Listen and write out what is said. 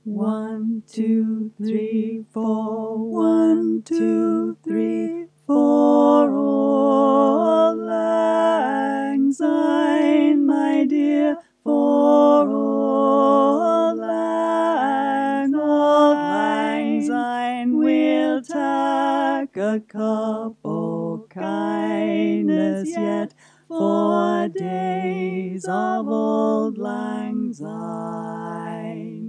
1, 2, 3, 4. 1, 2, 3, 4. Auld Lang Syne, my dear. For Auld Lang Syne, we'll tak a cup o' kindness yet, for days of Auld Lang Syne.